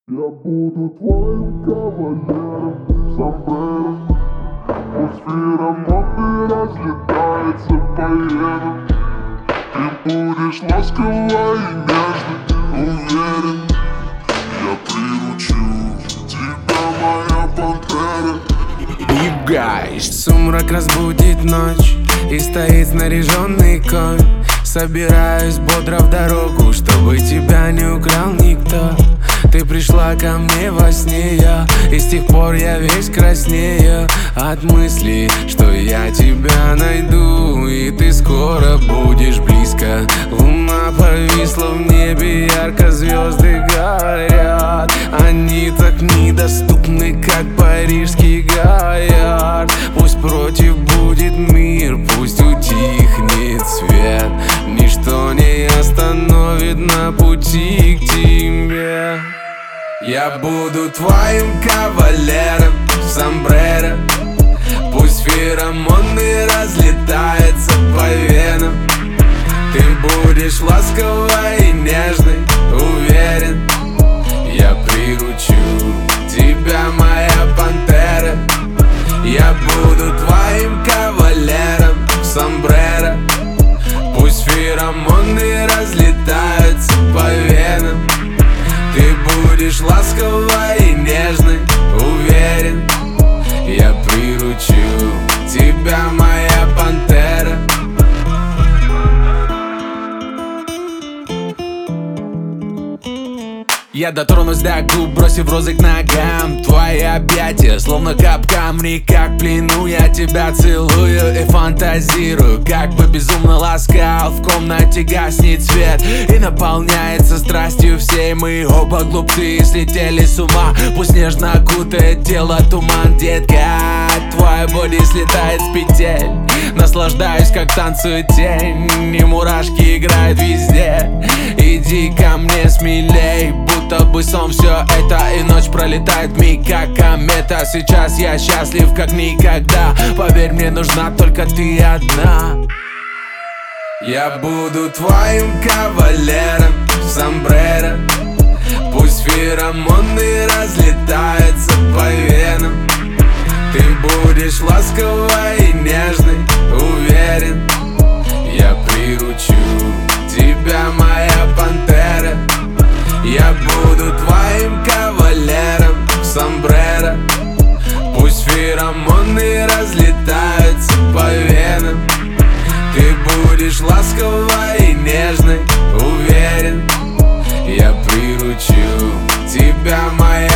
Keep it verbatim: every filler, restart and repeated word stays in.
Я буду твоим кавалером, сомбреро. Пусть феромоны разлетаются по венам. Ты будешь ласковой и нежной, уверен. Я приручу тебя, моя пантера. You guys. Сумрак разбудит ночь, и стоит снаряженный конь. Собираюсь бодро в дорогу, чтобы тебя не украл никто. Ты пришла ко мне во сне, я, и с тех пор я весь краснею от мысли, что я тебя найду, и ты скоро будешь близко. Луна повисла в небе, ярко звезды горят. Они так недоступны, как парижский Гоярд. Пусть против будет мир, пусть утихнет свет. Ничто не остановит на пути к тебе. Я буду твоим кавалером, сомбреро. Пусть феромоны разлетаются по венам. Ты будешь ласковой и нежной, уверен. Я приручу тебя, моя пантера. Я буду твоим кавалером, сомбреро. Пусть феромоны разлетаются по венам. Ты будешь ласковой и нежной, уверен. Я приручу тебя, моя пантера. Я дотронусь до губ, бросив розы к ногам. Твои объятия, словно капкан, как в плену. Я тебя целую и фантазирую, как бы безумно ласкал. В комнате гаснет свет и наполняется страстью всей. Мы оба глупцы и слетели с ума. Пусть нежно окутает тело туман, детка. Твоя боди слетает с петель. Наслаждаюсь, как танцует тень, и мурашки играют везде. Иди ко мне смелей, будто бы сон все это, и ночь пролетает вмиг, как комета. Сейчас я счастлив, как никогда. Поверь, мне нужна только ты одна. Я буду твоим кавалером, сомбреро. Пусть феромоны разлетаются по венам. Ты будешь ласковой и нежной, уверен. Я приручу тебя, моя пантера. Я буду твоим кавалером, сомбреро. Пусть феромоны разлетаются по венам. Ты будешь ласковой и нежной, уверен. Я приручу тебя, моя